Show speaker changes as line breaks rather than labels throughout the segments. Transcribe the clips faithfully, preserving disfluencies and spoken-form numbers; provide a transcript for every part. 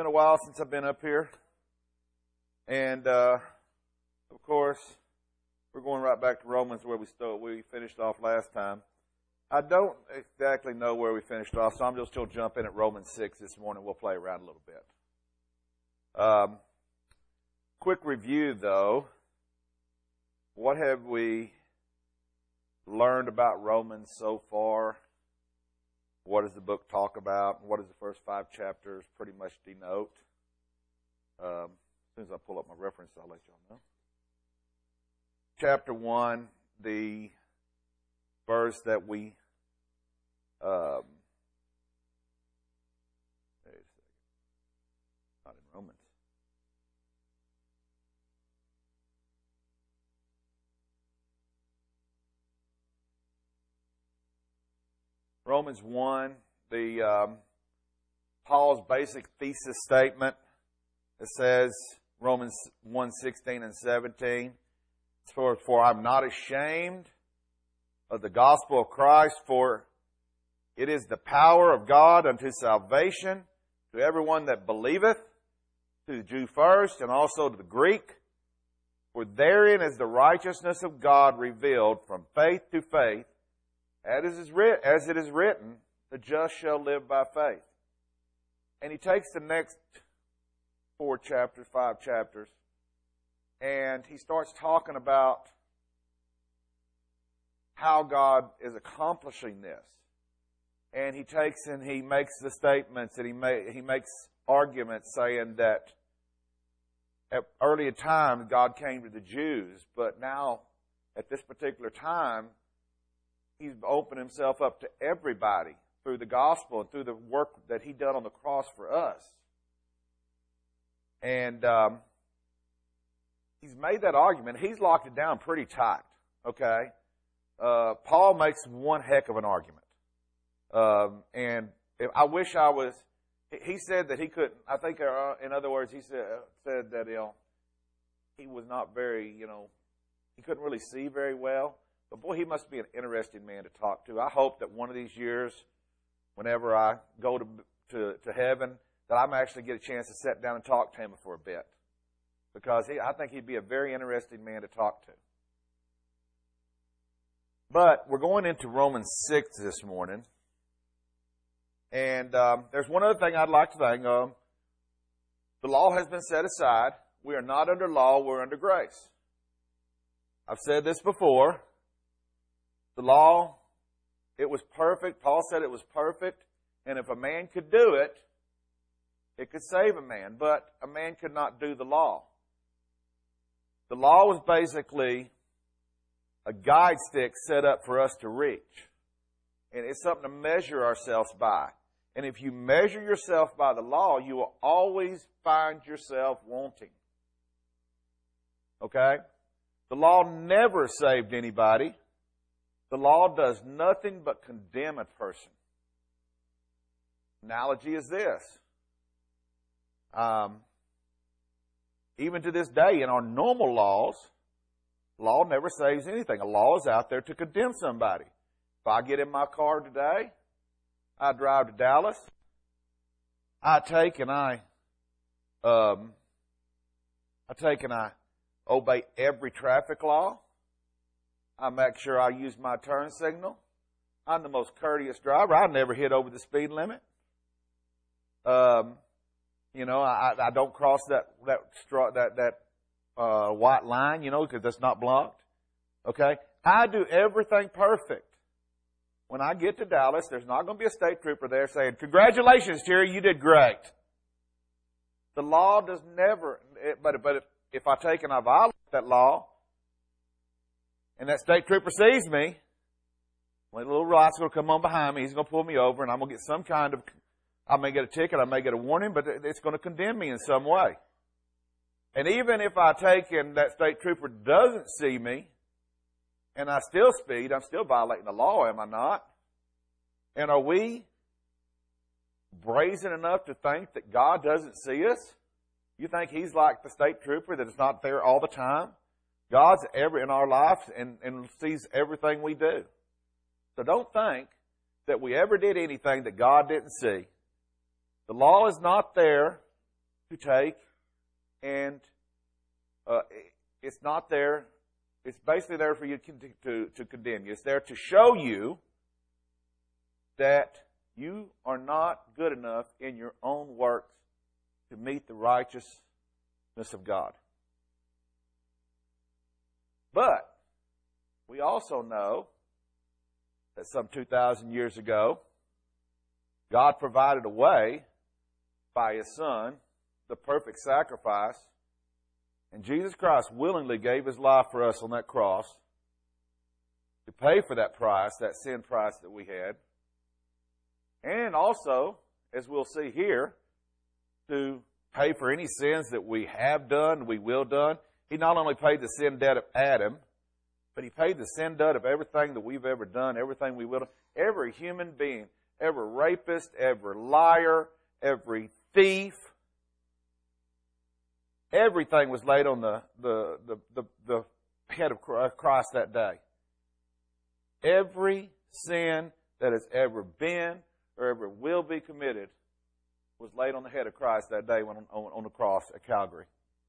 been a while since I've been up here. And, uh, of course, we're going right back to Romans where we started, we finished off last time. I don't exactly know where we finished off, so I'm just going to jump in at Romans six this morning. We'll play around a little bit. Um, quick review, though. What have we learned about Romans so far? What does the book talk about? What does the first five chapters pretty much denote? Um, as soon as I pull up my reference, I'll let y'all know. Chapter one, the verse that we um, wait a second. Not in Romans. Romans one, the um, Paul's basic thesis statement. It says, Romans one, sixteen and seventeen, for, for I'm not ashamed of the gospel of Christ, for it is the power of God unto salvation to everyone that believeth, to the Jew first, and also to the Greek. For therein is the righteousness of God revealed from faith to faith, as it is writ- as it is written, the just shall live by faith. And he takes the next four chapters, five chapters, and he starts talking about how God is accomplishing this. And he takes and he makes the statements and he ma- he makes arguments saying that at earlier times God came to the Jews, but now at this particular time He's opened Himself up to everybody through the gospel and through the work that He done on the cross for us. And um, He's made that argument. He's locked it down pretty tight, okay? Uh, Paul makes one heck of an argument. Um, and if, I wish I was, he said that he couldn't, I think, uh, in other words, he said, said that you know, he was not very, you know, he couldn't really see very well. But boy, he must be an interesting man to talk to. I hope that one of these years, whenever I go to to, to heaven, that I'm actually get a chance to sit down and talk to him for a bit. Because he, I think he'd be a very interesting man to talk to. But we're going into Romans six this morning. And um, there's one other thing I'd like to think. Um, the law has been set aside. We are not under law, we're under grace. I've said this before. The law, it was perfect. Paul said it was perfect. And if a man could do it, it could save a man. But a man could not do the law. The law was basically a guide stick set up for us to reach. And it's something to measure ourselves by. And if you measure yourself by the law, you will always find yourself wanting. Okay? The law never saved anybody. The law does nothing but condemn a person. Analogy is this. Um, even to this day, in our normal laws, law never saves anything. A law is out there to condemn somebody. If I get in my car today, I drive to Dallas, I take and I, um, I take and I obey every traffic law. I make sure I use my turn signal. I'm the most courteous driver. I never hit over the speed limit. Um, you know, I, I don't cross that that straw, that that uh, white line, you know, because that's not blocked. Okay, I do everything perfect. When I get to Dallas, there's not going to be a state trooper there saying, "Congratulations, Terry, you did great." The law does never, but but if, if I take and I violate that law, and that state trooper sees me, well, a little right's going to come on behind me. He's going to pull me over, and I'm going to get some kind of, I may get a ticket, I may get a warning, but it's going to condemn me in some way. And even if I take and that state trooper doesn't see me, and I still speed, I'm still violating the law, am I not? And are we brazen enough to think that God doesn't see us? You think He's like the state trooper that is not there all the time? God's ever in our life and, and sees everything we do. So don't think that we ever did anything that God didn't see. The law is not there to take, and uh, it's not there. It's basically there for you to, to, to condemn you. It's there to show you that you are not good enough in your own works to meet the righteousness of God. But we also know that some two thousand years ago, God provided a way by His Son, the perfect sacrifice, and Jesus Christ willingly gave His life for us on that cross to pay for that price, that sin price that we had. And also, as we'll see here, to pay for any sins that we have done, we will done. He not only paid the sin debt of Adam, but He paid the sin debt of everything that we've ever done, everything we will do. Every human being, every rapist, every liar, every thief, everything was laid on the, the, the, the, the head of Christ that day. Every sin that has ever been or ever will be committed was laid on the head of Christ that day when on, on, on the cross at Calvary.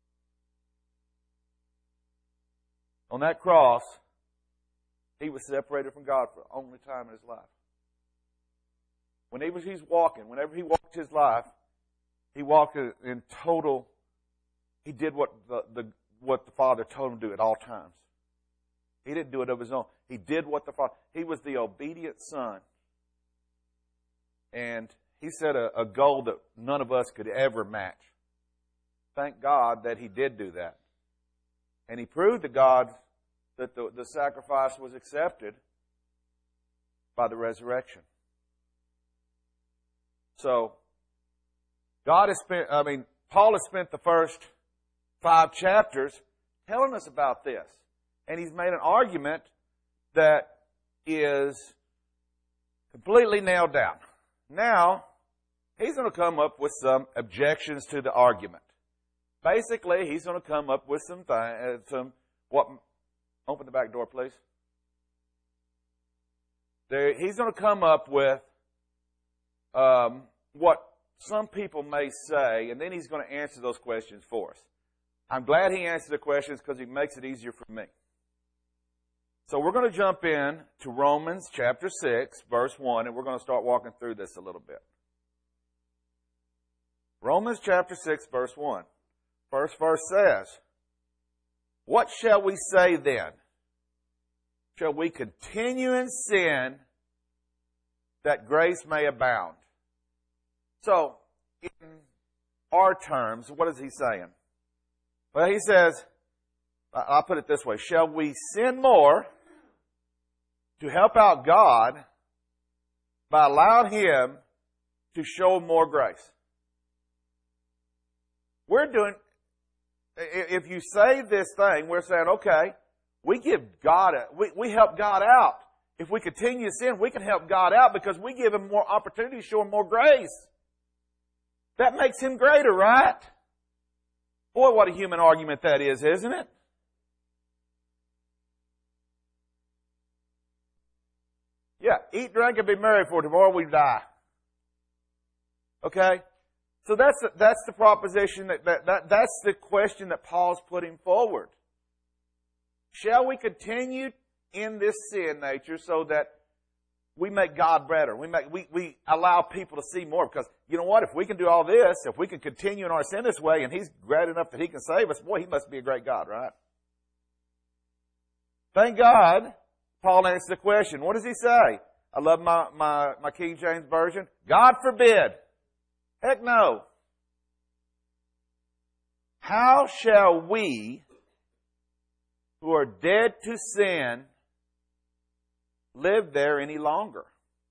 On that cross, He was separated from God for the only time in His life. When he was, he's walking, whenever He walked His life, He walked in total, He did what the, the, what the Father told Him to do at all times. He didn't do it of His own. He did what the Father, He was the obedient Son. And He set a, a goal that none of us could ever match. Thank God that He did do that. And He proved to God that the, the sacrifice was accepted by the resurrection. So, God has spent, I mean, Paul has spent the first five chapters telling us about this. And he's made an argument that is completely nailed down. Now, he's going to come up with some objections to the argument. Basically, he's going to come up with some, th- uh, some what, open the back door, please. There, he's going to come up with um, what some people may say, and then he's going to answer those questions for us. I'm glad he answered the questions because he makes it easier for me. So we're going to jump in to Romans chapter six, verse one, and we're going to start walking through this a little bit. Romans chapter six, verse one. First verse says, "What shall we say then? Shall we continue in sin that grace may abound?" So, in our terms, what is he saying? Well, he says, I'll put it this way, shall we sin more to help out God by allowing Him to show more grace? We're doing, if you say this thing, we're saying, okay, we give God, a, we, we help God out. If we continue to sin, we can help God out because we give Him more opportunity to show Him more grace. That makes Him greater, right? Boy, what a human argument that is, isn't it? Yeah, eat, drink, and be merry, for tomorrow we die. Okay? So that's the, that's the proposition, that, that, that that's the question that Paul's putting forward. Shall we continue in this sin nature so that we make God better? We make we, we allow people to see more, because you know what? If we can do all this, if we can continue in our sin this way, and He's great enough that He can save us, boy, He must be a great God, right? Thank God, Paul answers the question. What does he say? I love my, my, my King James Version. God forbid. Heck no. How shall we, who are dead to sin, live there any longer?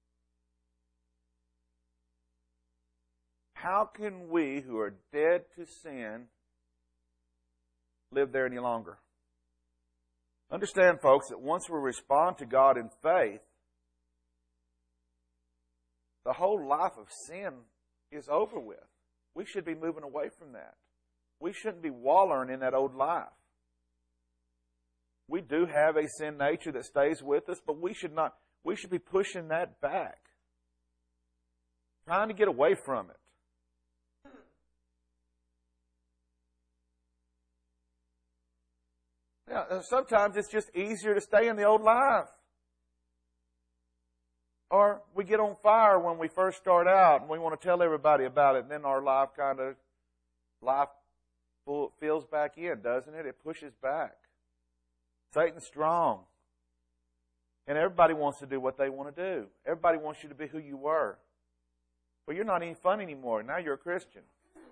How can we, who are dead to sin, live there any longer? Understand, folks, that once we respond to God in faith, the whole life of sin is over with. We should be moving away from that. We shouldn't be wallowing in that old life. We do have a sin nature that stays with us, but we should not, we should be pushing that back. Trying to get away from it. Now, sometimes it's just easier to stay in the old life. Or we get on fire when we first start out and we want to tell everybody about it, and then our life kind of, life fills back in, doesn't it? It pushes back. Satan's strong. And everybody wants to do what they want to do. Everybody wants you to be who you were. Well, you're not any fun anymore. Now you're a Christian.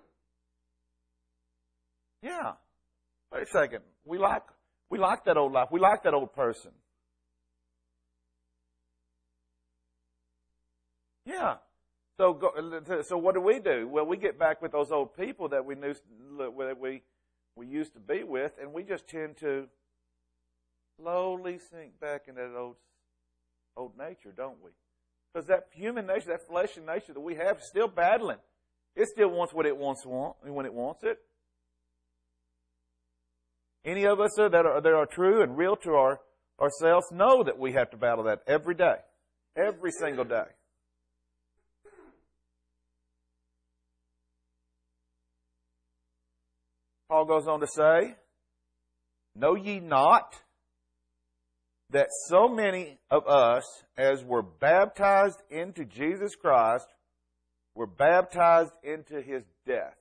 Yeah. Wait a second. We like, we like that old life. We like that old person. Yeah. So, go, so what do we do? Well, we get back with those old people that we knew, that we we used to be with, and we just tend to slowly sink back into that old old nature, don't we? Because that human nature, that fleshly nature that we have, is still battling. It still wants what it wants want when it wants it. Any of us that are that are true and real to our ourselves know that we have to battle that every day, every single day. Paul goes on to say, "Know ye not that so many of us, as were baptized into Jesus Christ, were baptized into His death?"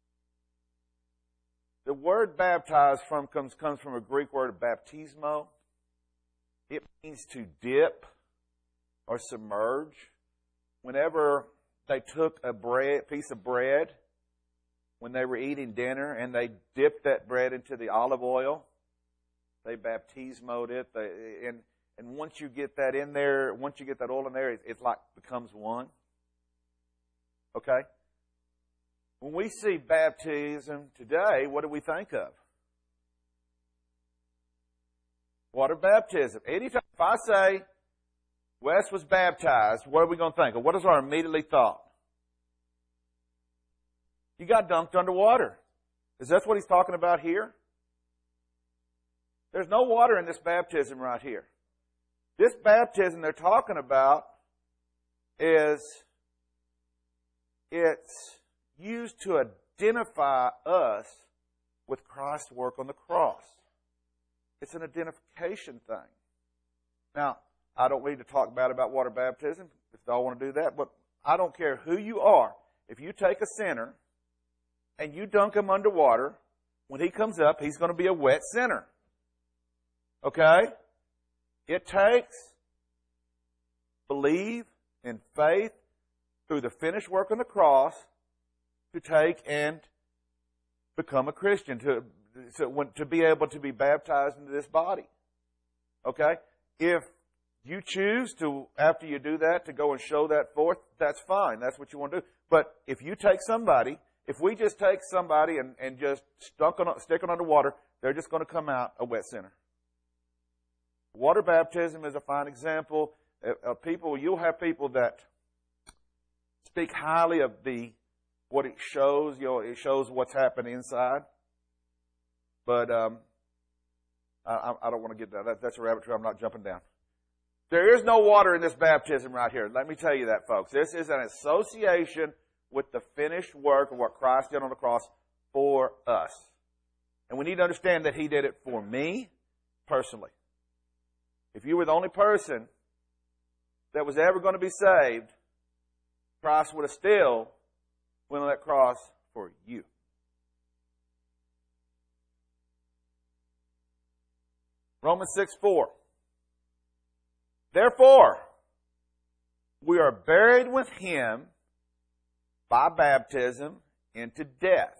The word baptized from comes, comes from a Greek word, baptismo. It means to dip or submerge. Whenever they took a bread, piece of bread, when they were eating dinner, and they dipped that bread into the olive oil, they baptismoed it. They, and, and once you get that in there, once you get that oil in there, it, it's like becomes one. Okay? When we see baptism today, what do we think of? Water baptism. Anytime, if I say Wes was baptized, what are we going to think of? What is our immediately thought? You got dunked underwater. Is that what he's talking about here? There's no water in this baptism right here. This baptism they're talking about is, it's used to identify us with Christ's work on the cross. It's an identification thing. Now, I don't need to talk bad about water baptism if y'all want to do that, but I don't care who you are. If you take a sinner and you dunk him underwater, when he comes up, he's going to be a wet sinner. Okay? It takes belief and faith through the finished work on the cross to take and become a Christian, to, to, to be able to be baptized into this body. Okay? If you choose to, after you do that, to go and show that forth, that's fine. That's what you want to do. But if you take somebody, if we just take somebody and, and just stuck on, stick them underwater, they're just going to come out a wet sinner. Water baptism is a fine example of people. You'll have people that speak highly of the what it shows. You know, it shows what's happening inside. But um, I, I don't want to get that. That's a rabbit trail. I'm not jumping down. There is no water in this baptism right here. Let me tell you that, folks. This is an association with the finished work of what Christ did on the cross for us. And we need to understand that He did it for me personally. If you were the only person that was ever going to be saved, Christ would have still went on that cross for you. Romans six four. Therefore, we are buried with Him by baptism into death.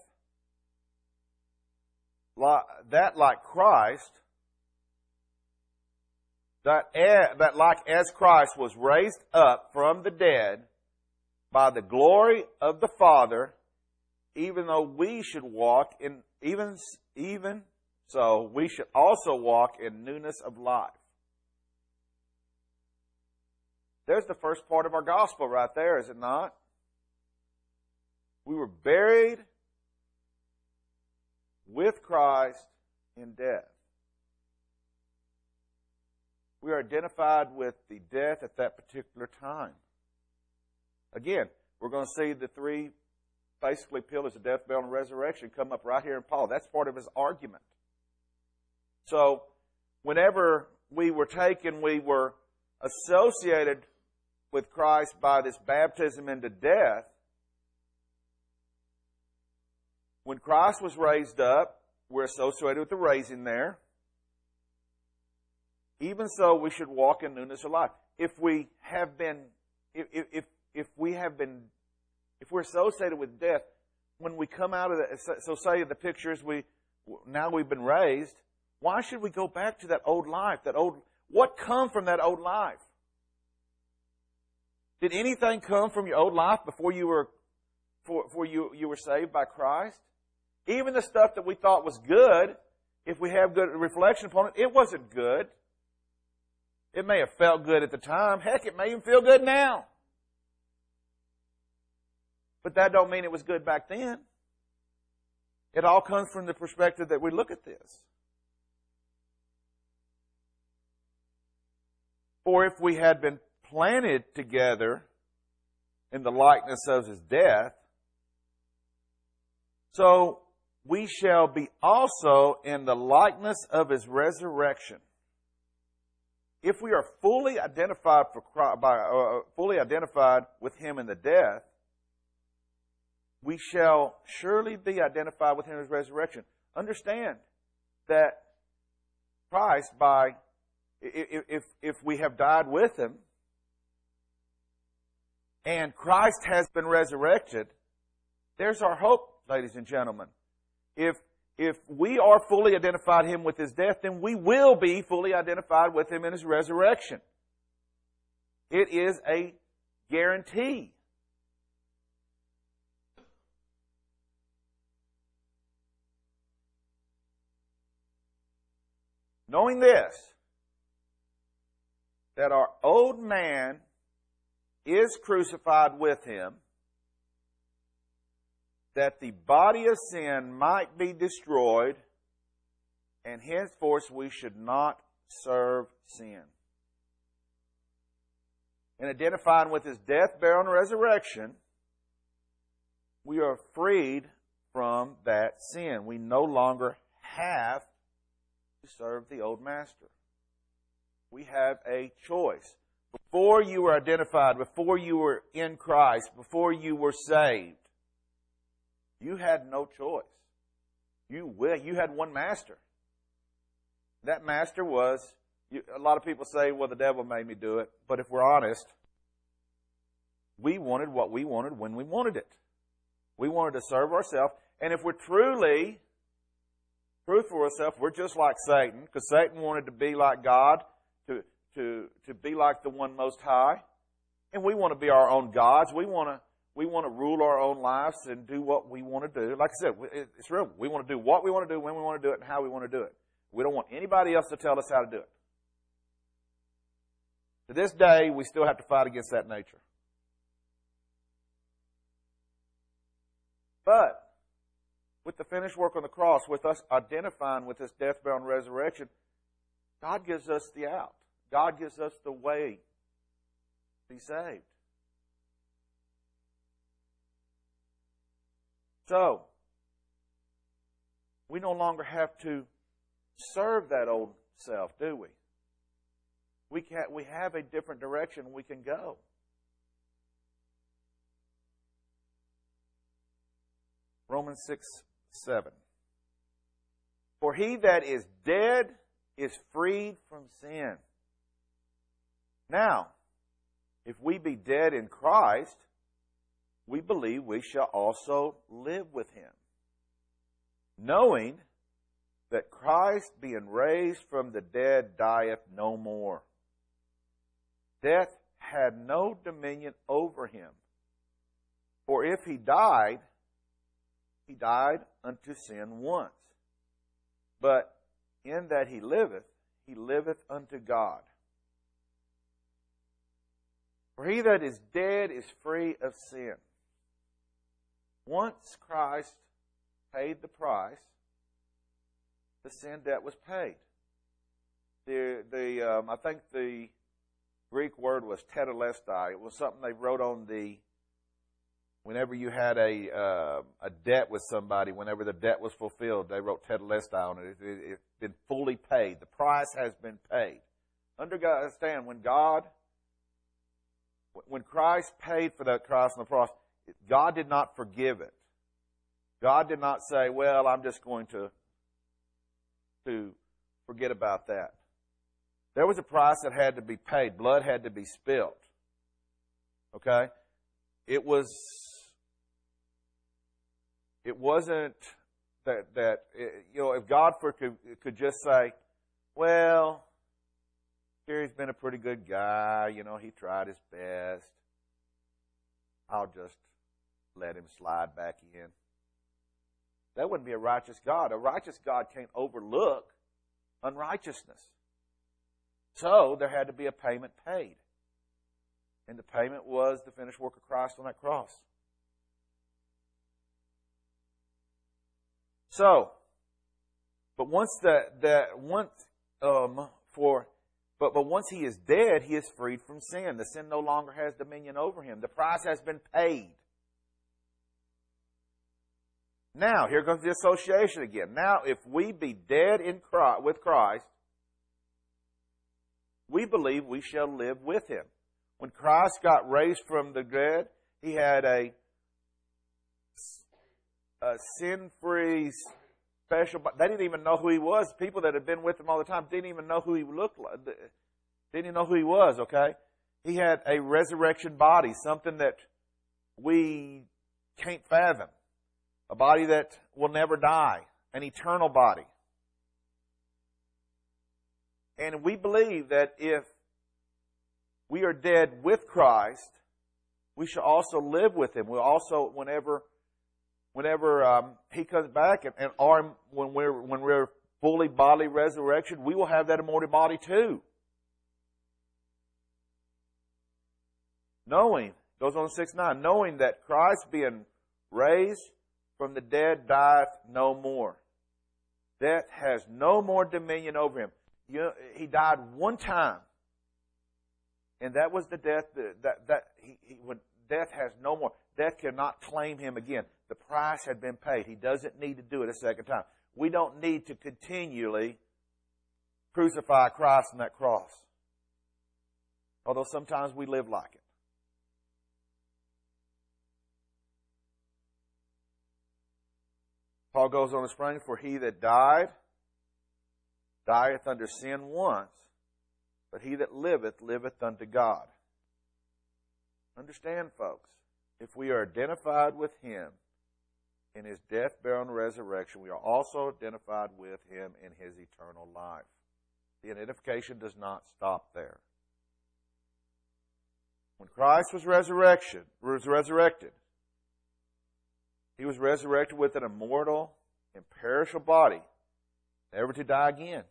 That like Christ, that, that like as Christ was raised up from the dead by the glory of the Father, even though we should walk in, even, even so, we should also walk in newness of life. There's the first part of our gospel right there, is it not? We were buried with Christ in death. We are identified with the death at that particular time. Again, we're going to see the three basically pillars of death, burial, and resurrection come up right here in Paul. That's part of his argument. So, whenever we were taken, we were associated with Christ by this baptism into death. When Christ was raised up, we're associated with the raising there. Even so, we should walk in newness of life. If we have been, if, if, if we have been, if we're associated with death, when we come out of the, so say the pictures, we, now we've been raised, why should we go back to that old life, that old, what come from that old life? Did anything come from your old life before you were, before you, you were saved by Christ? Even the stuff that we thought was good, if we have good reflection upon it, it wasn't good. It may have felt good at the time. Heck, it may even feel good now. But that don't mean it was good back then. It all comes from the perspective that we look at this. For if we had been planted together in the likeness of His death, so we shall be also in the likeness of His resurrection. If we are fully identified for by uh, fully identified with Him in the death, we shall surely be identified with Him in His resurrection. Understand that Christ, by if if, if we have died with Him, and Christ has been resurrected, there's our hope, ladies and gentlemen. If If we are fully identified Him with His death, then we will be fully identified with Him in His resurrection. It is a guarantee. Knowing this, that our old man is crucified with Him, that the body of sin might be destroyed, and henceforth we should not serve sin. In identifying with His death, burial, and resurrection, we are freed from that sin. We no longer have to serve the old master. We have a choice. Before you were identified, before you were in Christ, before you were saved, you had no choice. You will. You had one master. That master was, you, a lot of people say, well, the devil made me do it. But if we're honest, we wanted what we wanted when we wanted it. We wanted to serve ourselves. And if we're truly truthful with ourselves, we're just like Satan, because Satan wanted to be like God, to, to, to be like the one most high. And we want to be our own gods. We want to We want to rule our own lives and do what we want to do. Like I said, it's real. We want to do what we want to do, when we want to do it, and how we want to do it. We don't want anybody else to tell us how to do it. To this day, we still have to fight against that nature. But with the finished work on the cross, with us identifying with this death, burial, and resurrection, God gives us the out. God gives us the way to be saved. So, we no longer have to serve that old self, do we? We can, we have a different direction we can go. Romans six, seven. For he that is dead is freed from sin. Now, if we be dead in Christ, we believe we shall also live with Him, knowing that Christ, being raised from the dead, dieth no more. Death had no dominion over Him. For if He died, He died unto sin once. But in that He liveth, He liveth unto God. For he that is dead is free of sin. Once Christ paid the price, the sin debt was paid. The the um, I think the Greek word was tetelestai. It was something they wrote on the Whenever you had a uh, a debt with somebody, whenever the debt was fulfilled, they wrote tetelestai on it. It, it. It's been fully paid. The price has been paid. Understand, when God, when Christ paid for that cross on the cross, God did not forgive it. God did not say, well, I'm just going to, to forget about that. There was a price that had to be paid. Blood had to be spilt. Okay? It was, it wasn't that, that you know, if God for, could, could just say, well, Gary's been a pretty good guy, you know, he tried his best, I'll just let him slide back in. That wouldn't be a righteous God. A righteous God can't overlook unrighteousness. So there had to be a payment paid. And the payment was the finished work of Christ on that cross. So, but once that that once um for but but once he is dead, he is freed from sin. The sin no longer has dominion over him. The price has been paid. Now, here comes the association again. Now, if we be dead in Christ, with Christ, we believe we shall live with him. When Christ got raised from the dead, he had a, a sin-free, special. They didn't even know who he was. People that had been with him all the time didn't even know who he looked like. Didn't even know who he was. Okay, he had a resurrection body, something that we can't fathom. A body that will never die. An eternal body. And we believe that if we are dead with Christ, we shall also live with him. We'll also, whenever whenever um, he comes back, and, and our, when we're when we're fully bodily resurrection, we will have that immortal body too. Knowing, goes on to six nine, knowing that Christ being raised from the dead dieth no more. Death has no more dominion over him. You know, he died one time, and that was the death that that, that he, he when death has no more. Death cannot claim him again. The price had been paid. He doesn't need to do it a second time. We don't need to continually crucify Christ on that cross, although sometimes we live like it. Paul goes on to explain, for he that died, dieth under sin once, but he that liveth, liveth unto God. Understand, folks, if we are identified with him in his death, burial, and resurrection, we are also identified with him in his eternal life. The identification does not stop there. When Christ was resurrection, was resurrected, he was resurrected with an immortal, imperishable body, never to die again.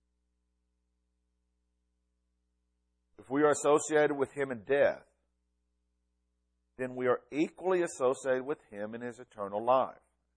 If we are associated with him in death, then we are equally associated with him in his eternal life.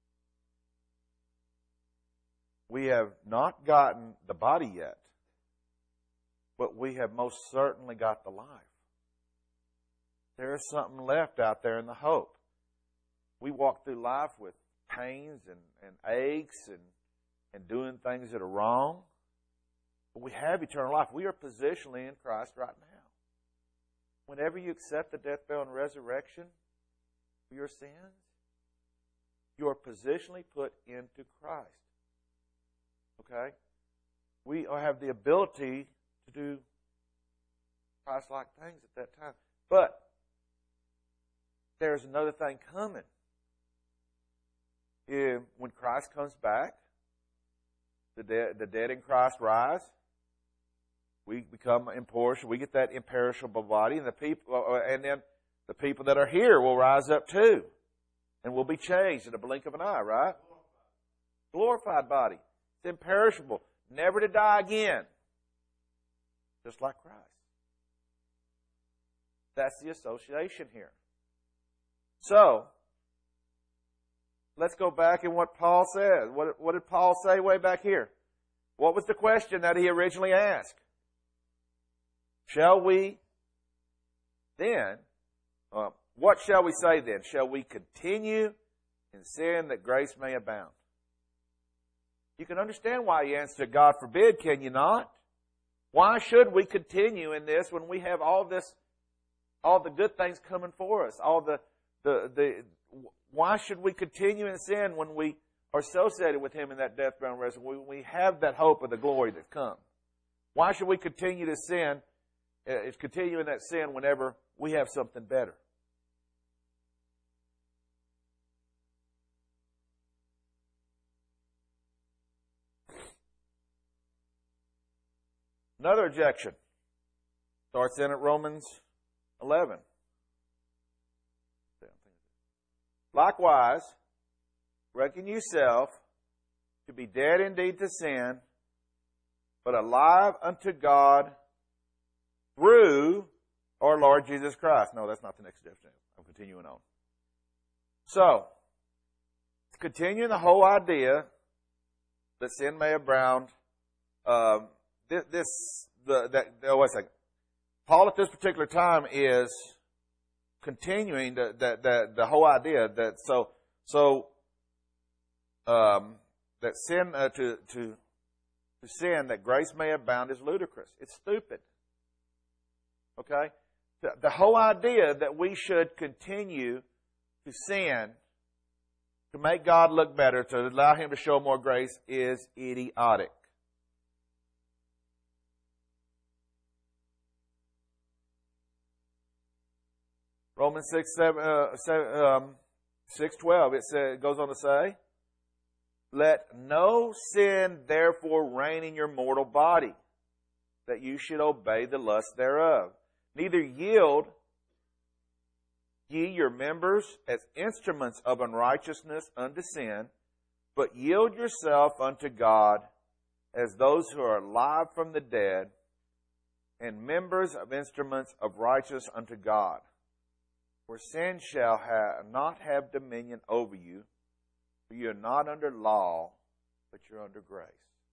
We have not gotten the body yet, but we have most certainly got the life. There is something left out there in the hope. We walk through life with pains and, and aches and, and doing things that are wrong. But we have eternal life. We are positionally in Christ right now. Whenever you accept the death, burial, and resurrection for your sins, you are positionally put into Christ. Okay? We have the ability to do Christ-like things at that time. But there's another thing coming. If, when Christ comes back, the dead, the dead in Christ rise. We become imperishable. We get that imperishable body, and the people, and then the people that are here will rise up too, and will be changed in a blink of an eye. Right? Glorified body. It's imperishable, never to die again, just like Christ. That's the association here. So, let's go back in what Paul says. What, what did Paul say way back here? What was the question that he originally asked? Shall we then, uh, what shall we say then? Shall we continue in sin that grace may abound? You can understand why he answered, God forbid, can you not? Why should we continue in this when we have all this, all the good things coming for us? All the, the, the, why should we continue in sin when we are associated with him in that death, burial, and resurrection? When we have that hope of the glory that comes. Why should we continue to sin, uh, continue in that sin whenever we have something better? Another objection starts in at Romans eleven. Likewise, reckon yourself to be dead indeed to sin, but alive unto God through our Lord Jesus Christ. No, that's not the next definition. I'm continuing on. So, continuing the whole idea that sin may abound. Um, this, this the that oh, wait a second. Paul at this particular time is continuing the the the, the whole idea that so so um, that sin uh, to to to sin that grace may abound is ludicrous. It's stupid. Okay, the, the whole idea that we should continue to sin to make God look better, to allow Him to show more grace, is idiotic. Romans six, seven, uh, seven, um, six twelve, it, says, it goes on to say, let no sin therefore reign in your mortal body, that you should obey the lust thereof. Neither yield ye your members as instruments of unrighteousness unto sin, but yield yourself unto God as those who are alive from the dead, and members of instruments of righteousness unto God. For sin shall have, not have dominion over you, for you are not under law, but you're under grace.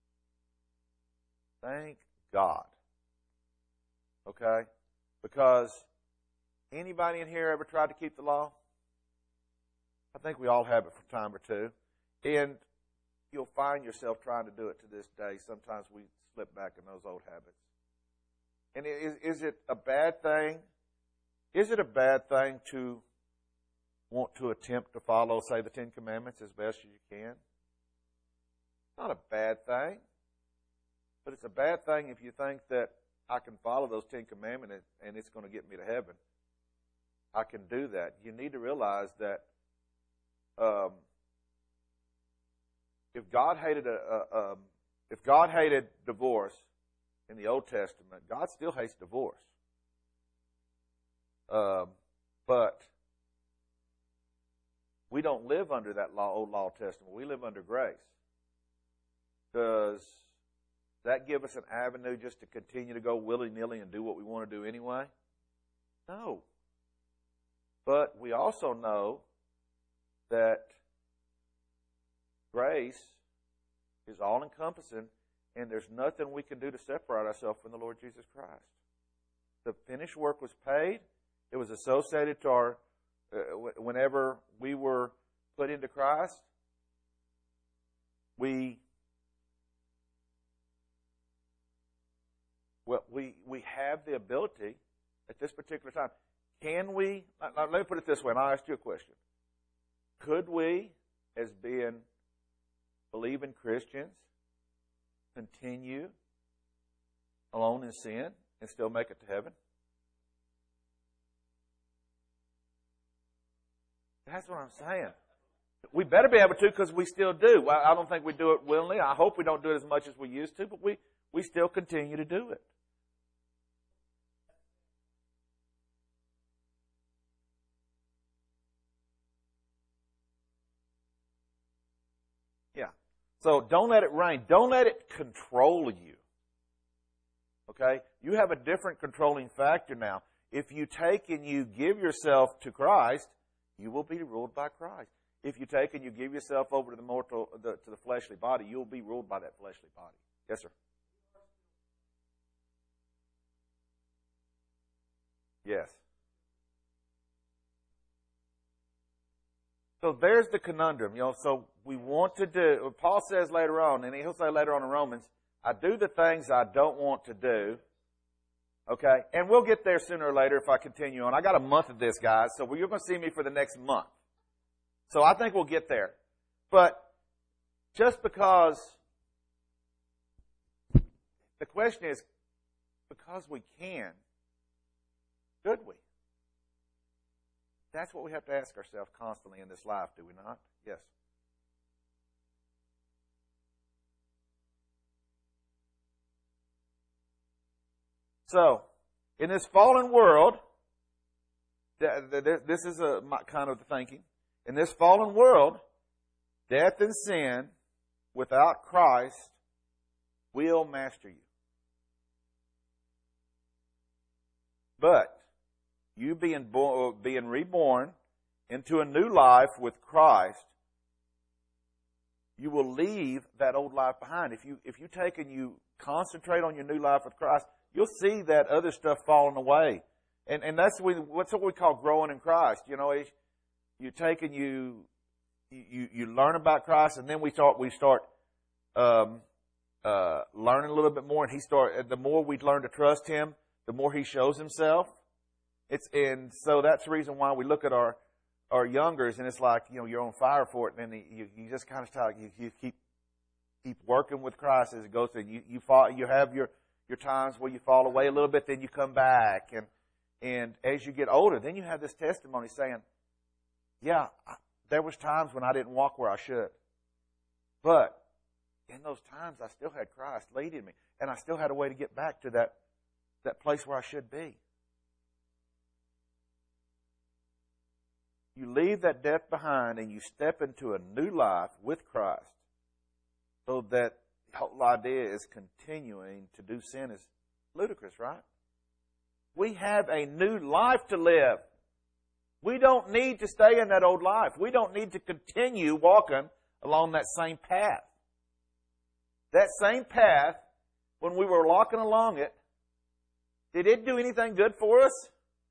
Thank God. Okay? Because anybody in here ever tried to keep the law? I think we all have it from time or two. And you'll find yourself trying to do it to this day. Sometimes we slip back in those old habits. And is, is it a bad thing? Is it a bad thing to want to attempt to follow, say, the Ten Commandments as best as you can? It's not a bad thing. But it's a bad thing if you think that I can follow those Ten Commandments and it's going to get me to heaven. I can do that. You need to realize that um, if God hated a, a, a if God hated divorce in the Old Testament, God still hates divorce. Um, but we don't live under that law, old law testament. We live under grace. Does that give us an avenue just to continue to go willy-nilly and do what we want to do anyway? No. But we also know that grace is all-encompassing, and there's nothing we can do to separate ourselves from the Lord Jesus Christ. The finished work was paid. It was associated to our, uh, whenever we were put into Christ, we, well, we, we have the ability at this particular time. Can we, let me put it this way, and I'll ask you a question. Could we, as being believing Christians, continue alone in sin and still make it to heaven? That's what I'm saying. We better be able to because we still do. Well, I don't think we do it willingly. I hope we don't do it as much as we used to, but we, we still continue to do it. Yeah. So don't let it reign. Don't let it control you. Okay? You have a different controlling factor now. If you take and you give yourself to Christ, you will be ruled by Christ. If you take and you give yourself over to the mortal, the, to the fleshly body, you will be ruled by that fleshly body. Yes, sir. Yes. So there's the conundrum, you know. So we want to do, Paul says later on, and he'll say later on in Romans, I do the things I don't want to do. Okay? And we'll get there sooner or later if I continue on. I got a month of this, guys, so you're going to see me for the next month. So I think we'll get there. But just because, the question is, because we can, should we? That's what we have to ask ourselves constantly in this life, do we not? Yes. So, in this fallen world, this is a kind of the thinking. In this fallen world, death and sin without Christ will master you. But you being born, being reborn into a new life with Christ, you will leave that old life behind. If you if you take and you concentrate on your new life with Christ, you'll see that other stuff falling away. And and that's what we, what's what we call growing in Christ. You know, you take and you you you learn about Christ, and then we start we start um, uh, learning a little bit more. And he start the more we learn to trust Him, the more He shows Himself. It's and so that's the reason why we look at our our youngers, and it's like, you know, you're on fire for it, and then you you just kind of talk, you, you keep keep working with Christ as it goes through. You you fall, you have your your times where you fall away a little bit, then you come back, and and as you get older, then you have this testimony saying, yeah, I, there was times when I didn't walk where I should, but in those times I still had Christ leading me, and I still had a way to get back to that that place where I should be. You leave that death behind and you step into a new life with Christ, so that the whole idea is continuing to do sin is ludicrous, right? We have a new life to live. We don't need to stay in that old life. We don't need to continue walking along that same path. That same path, when we were walking along it, did it do anything good for us?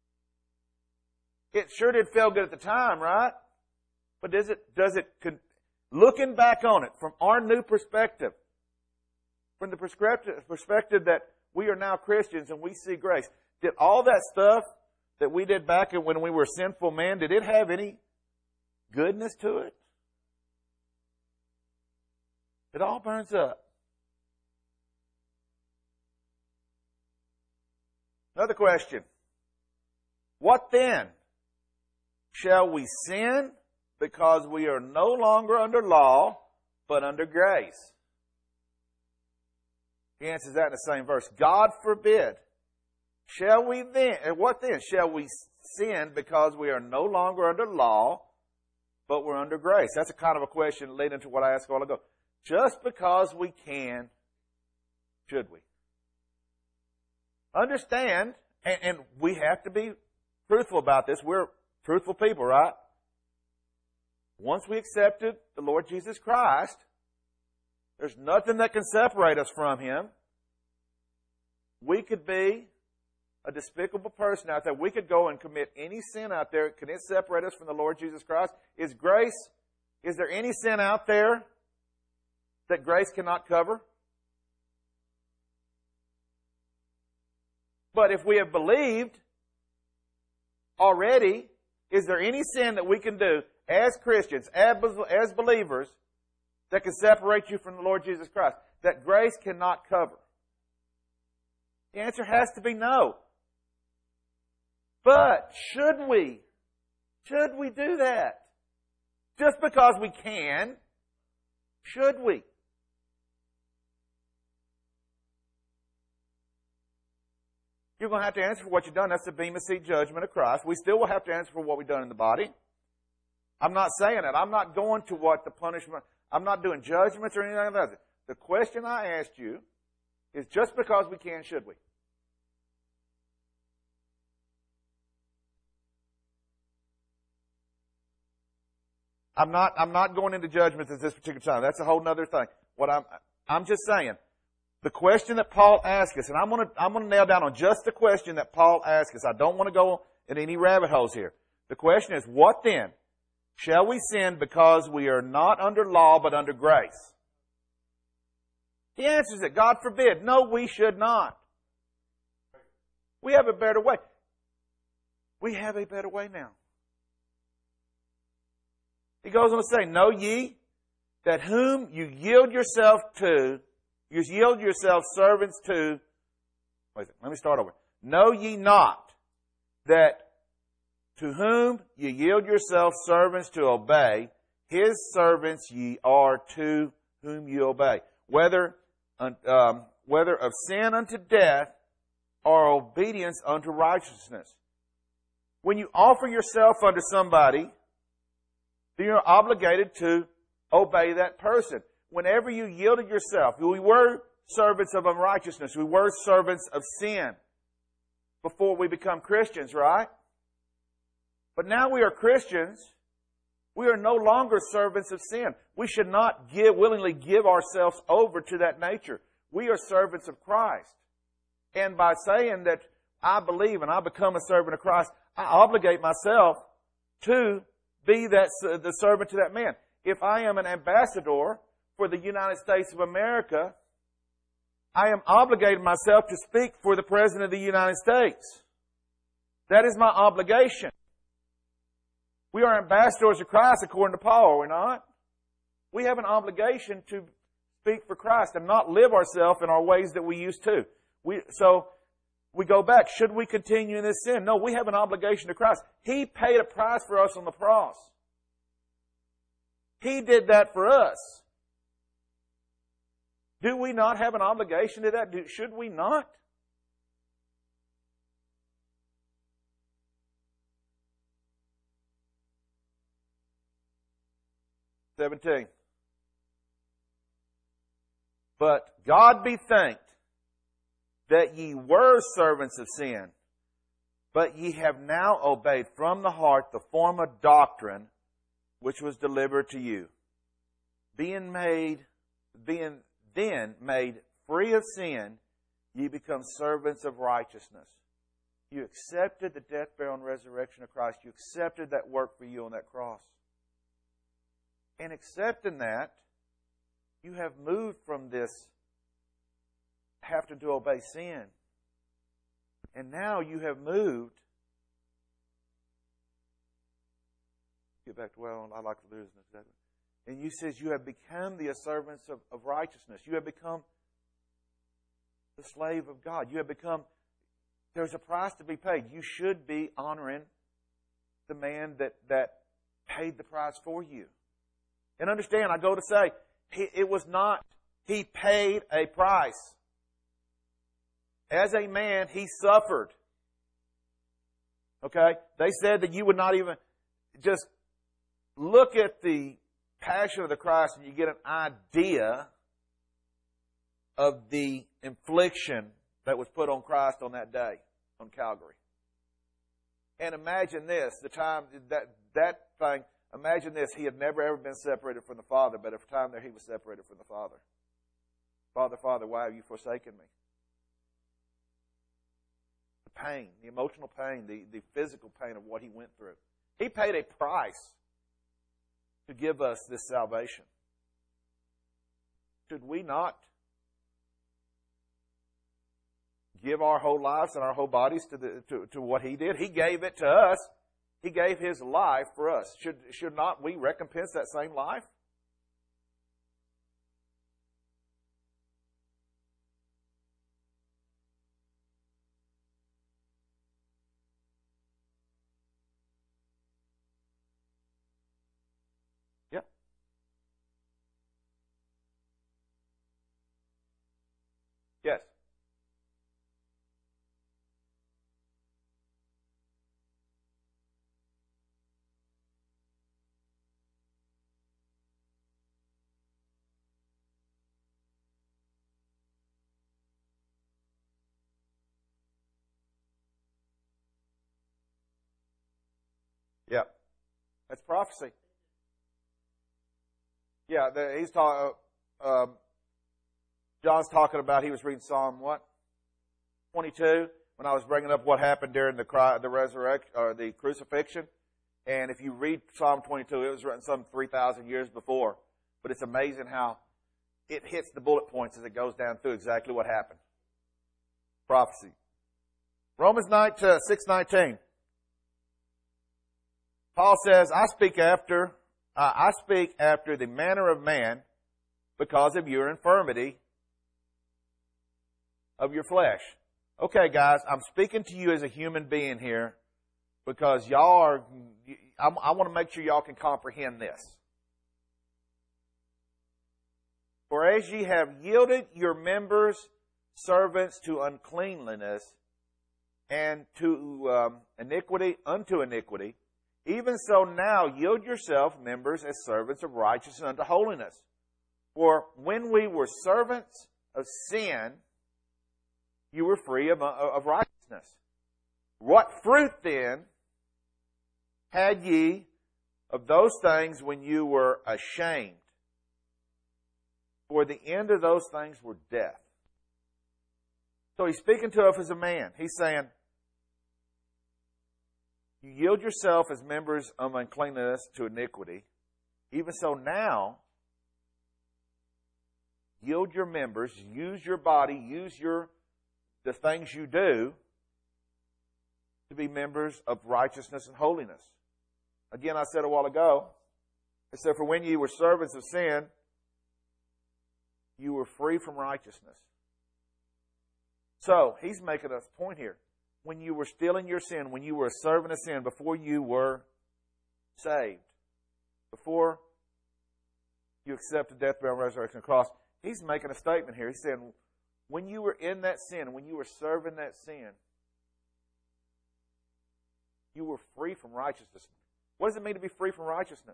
It sure did feel good at the time, right? But does it, does it, looking back on it from our new perspective, from the perspective, perspective that we are now Christians and we see grace, did all that stuff that we did back when we were sinful men, did it have any goodness to it? It all burns up. Another question. What then? Shall we sin because we are no longer under law, but under grace? He answers that in the same verse. God forbid. Shall we then, and what then? Shall we sin because we are no longer under law, but we're under grace? That's a kind of a question leading to what I asked a while ago. Just because we can, should we? Understand, and, and we have to be truthful about this. We're truthful people, right? Once we accepted the Lord Jesus Christ, there's nothing that can separate us from Him. We could be a despicable person out there. We could go and commit any sin out there. Can it separate us from the Lord Jesus Christ? Is grace, is there any sin out there that grace cannot cover? But if we have believed already, is there any sin that we can do as Christians, as believers, that can separate you from the Lord Jesus Christ, that grace cannot cover? The answer has to be no. But should we? Should we do that? Just because we can, should we? You're going to have to answer for what you've done. That's the Bema Seat judgment of Christ. We still will have to answer for what we've done in the body. I'm not saying it. I'm not going to what the punishment, I'm not doing judgments or anything like that. The question I asked you is just because we can, should we? I'm not, I'm not going into judgments at this particular time. That's a whole other thing. What I'm, I'm just saying, the question that Paul asked us, and I'm going to, I'm going to nail down on just the question that Paul asked us. I don't want to go in any rabbit holes here. The question is, what then? Shall we sin because we are not under law but under grace? He answers it, God forbid. No, we should not. We have a better way. We have a better way now. He goes on to say, know ye that whom you yield yourself to, you yield yourself servants to, wait a second, let me start over. Know ye not that to whom you yield yourself servants to obey, his servants ye are to whom you obey. Whether, um, whether of sin unto death or obedience unto righteousness. When you offer yourself unto somebody, then you're obligated to obey that person. Whenever you yielded yourself, we were servants of unrighteousness. We were servants of sin before we become Christians, right? But now we are Christians. We are no longer servants of sin. We should not give, willingly give ourselves over to that nature. We are servants of Christ. And by saying that I believe and I become a servant of Christ, I obligate myself to be that the servant to that man. If I am an ambassador for the United States of America, I am obligated myself to speak for the President of the United States. That is my obligation. We are ambassadors of Christ according to Paul, are we not? We have an obligation to speak for Christ and not live ourselves in our ways that we used to. We, so we go back. Should we continue in this sin? No, we have an obligation to Christ. He paid a price for us on the cross. He did that for us. Do we not have an obligation to that? Do, should we not? seventeen. But God be thanked that ye were servants of sin, but ye have now obeyed from the heart the form of doctrine which was delivered to you. Being made, being then made free of sin, ye become servants of righteousness. You accepted the death, burial, and resurrection of Christ. You accepted that work for you on that cross. And accepting that, you have moved from this having to obey sin. And now you have moved. Get back to, well, I like to lose this. And you says you have become the servants of, of righteousness. You have become the slave of God. You have become, there's a price to be paid. You should be honoring the man that, that paid the price for you. And understand, I go to say, he, it was not, he paid a price. As a man, he suffered. Okay? They said that you would not even just look at the Passion of the Christ and you get an idea of the infliction that was put on Christ on that day on Calvary. And imagine this, the time, that, that thing, imagine this, he had never ever been separated from the Father, but at the time there he was separated from the Father. Father, Father, why have you forsaken me? The pain, the emotional pain, the, the physical pain of what he went through. He paid a price to give us this salvation. Should we not give our whole lives and our whole bodies to, the, to, to what he did? He gave it to us. He gave his life for us. Should, should not we recompense that same life? Yeah. Yes. Yeah. That's prophecy. Yeah, the, he's talking, uh, um, John's talking about, he was reading Psalm what? twenty-two, when I was bringing up what happened during the cry, the resurrection, or the crucifixion. And if you read Psalm twenty-two, it was written some three thousand years before. But it's amazing how it hits the bullet points as it goes down through exactly what happened. Prophecy. Romans six nineteen. Paul says, I speak after, uh, I speak after the manner of man because of your infirmity of your flesh. Okay, guys, I'm speaking to you as a human being here because y'all are, I, I want to make sure y'all can comprehend this. For as ye have yielded your members servants to uncleanliness and to um, iniquity unto iniquity, even so now yield yourself members as servants of righteousness unto holiness. For when we were servants of sin, you were free of, of righteousness. What fruit then had ye of those things when you were ashamed? For the end of those things were death. So he's speaking to us as a man. He's saying, you yield yourself as members of uncleanness to iniquity. Even so now, yield your members, use your body, use your the things you do to be members of righteousness and holiness. Again, I said a while ago, it said, for when ye were servants of sin, you were free from righteousness. So, he's making a point here. When you were still in your sin, when you were a servant of sin, before you were saved, before you accepted death, burial, and resurrection of the cross, he's making a statement here. He's saying, when you were in that sin, when you were serving that sin, you were free from righteousness. What does it mean to be free from righteousness?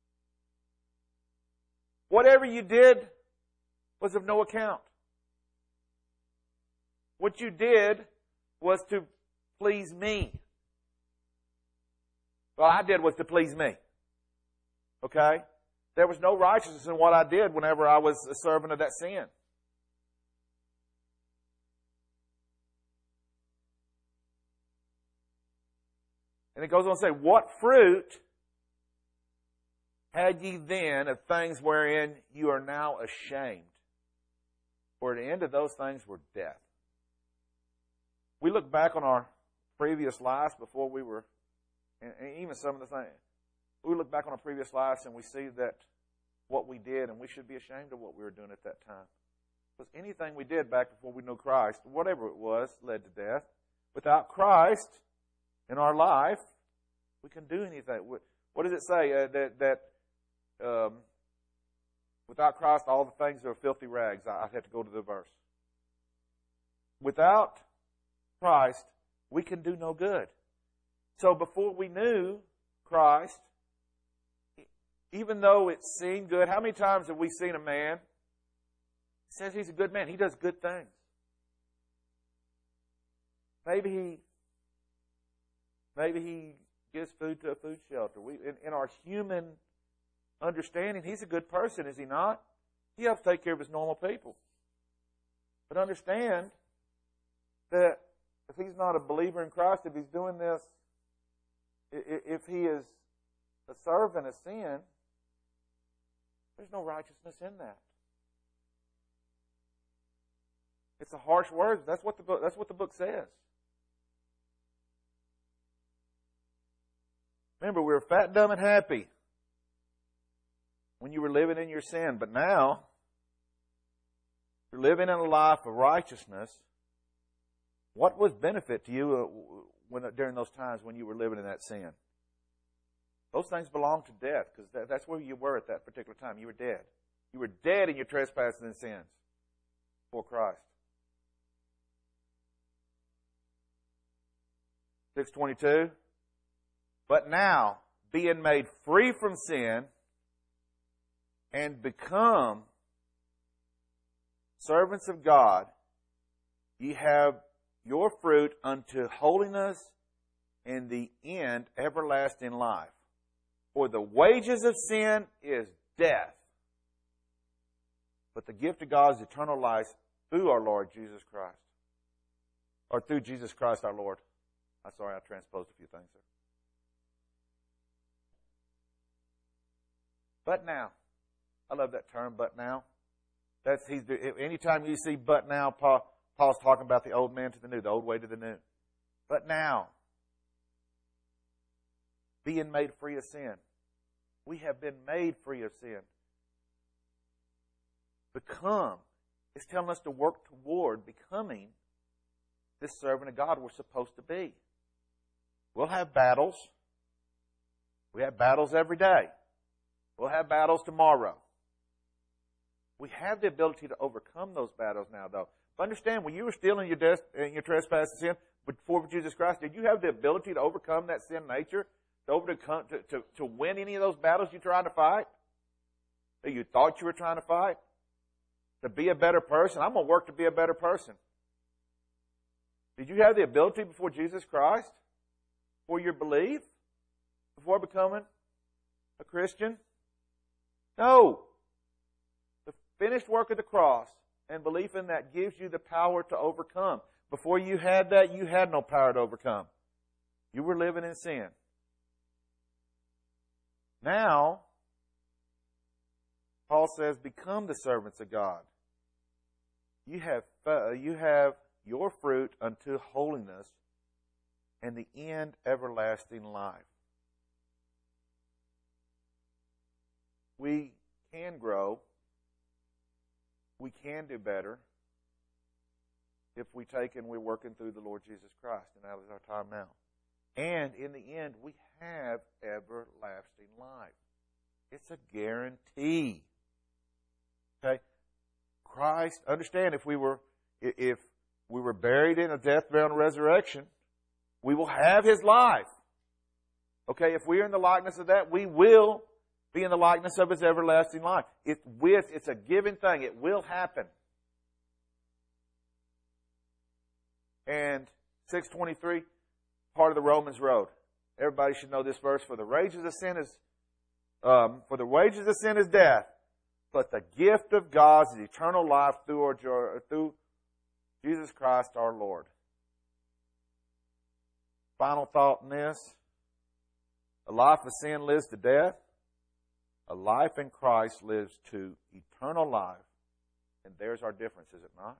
Whatever you did was of no account. What you did was to please me. What I did was to please me. Okay? There was no righteousness in what I did whenever I was a servant of that sin. And it goes on to say, what fruit had ye then of things wherein you are now ashamed? For the end of those things were death. We look back on our previous lives before we were, and even some of the things, we look back on our previous lives and we see that what we did, and we should be ashamed of what we were doing at that time. Because anything we did back before we knew Christ, whatever it was, led to death. Without Christ in our life, we can do anything. What does it say? Uh, that that um, without Christ, all the things are filthy rags. I, I have to go to the verse. Without Christ, we can do no good. So before we knew Christ, even though it seemed good, how many times have we seen a man who says he's a good man? He does good things. Maybe he, maybe he gives food to a food shelter. We, in, in our human understanding, he's a good person, is he not? He has to take care of his normal people. But understand that if he's not a believer in Christ, if he's doing this, if he is a servant of sin, there's no righteousness in that. It's a harsh word. That's what the book, that's what the book says. Remember, we were fat, dumb, and happy when you were living in your sin. But now, you're living in a life of righteousness. What was benefit to you when, during those times when you were living in that sin? Those things belong to death, because that, that's where you were at that particular time. You were dead. You were dead in your trespasses and sins before Christ. six twenty-two. But now, being made free from sin and become servants of God, ye have your fruit unto holiness, and the end everlasting life. For the wages of sin is death, but the gift of God is eternal life through our Lord Jesus Christ. Or through Jesus Christ our Lord. I'm sorry, I transposed a few things there. But now. I love that term, but now. That's he's. Anytime you see but now, Paul, Paul's talking about the old man to the new, the old way to the new. But now, being made free of sin. We have been made free of sin. Become. It's telling us to work toward becoming this servant of God we're supposed to be. We'll have battles. We have battles every day. We'll have battles tomorrow. We have the ability to overcome those battles now, though. But understand, when you were still in your, des- in your trespass and sin before Jesus Christ, did you have the ability to overcome that sin nature? To, overcome, to, to, to win any of those battles you tried to fight? That you thought you were trying to fight? To be a better person? I'm going to work to be a better person. Did you have the ability before Jesus Christ? Before you believe? Before becoming a Christian? No. The finished work of the cross and belief in that gives you the power to overcome. Before you had that, you had no power to overcome. You were living in sin. Now, Paul says, become the servants of God. You have, uh, you have your fruit unto holiness and the end everlasting life. We can grow. We can do better if we take and we're working through the Lord Jesus Christ. And that is our time now. And in the end, we have everlasting life. It's a guarantee. Okay? Christ, understand, if we were if we were buried in a death, burial, and resurrection, we will have His life. Okay? If we are in the likeness of that, we will be in the likeness of His everlasting life. It's with it's a given thing. It will happen. And six twenty-three, part of the Romans road. Everybody should know this verse. For the wages of sin is um, for the wages of sin is death, but the gift of God is eternal life through our, through Jesus Christ our Lord. Final thought in this: a life of sin lives to death. A life in Christ lives to eternal life. And there's our difference, is it not?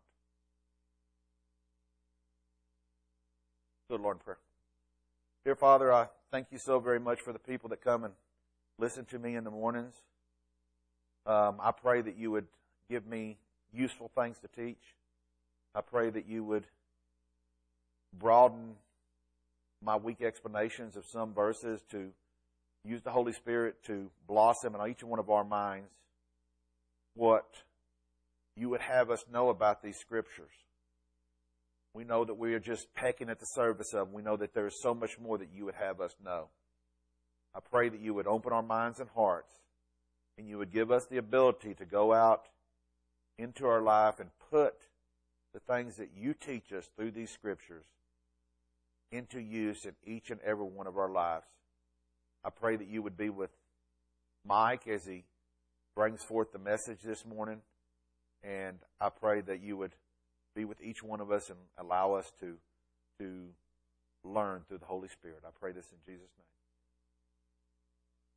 Good Lord in prayer. Dear Father, I thank you so very much for the people that come and listen to me in the mornings. Um, I pray that you would give me useful things to teach. I pray that you would broaden my weak explanations of some verses to use the Holy Spirit to blossom in each one of our minds what you would have us know about these Scriptures. We know that we are just pecking at the surface of them. We know that there is so much more that you would have us know. I pray that you would open our minds and hearts and you would give us the ability to go out into our life and put the things that you teach us through these Scriptures into use in each and every one of our lives. I pray that you would be with Mike as he brings forth the message this morning. And I pray that you would be with each one of us and allow us to, to learn through the Holy Spirit. I pray this in Jesus' name.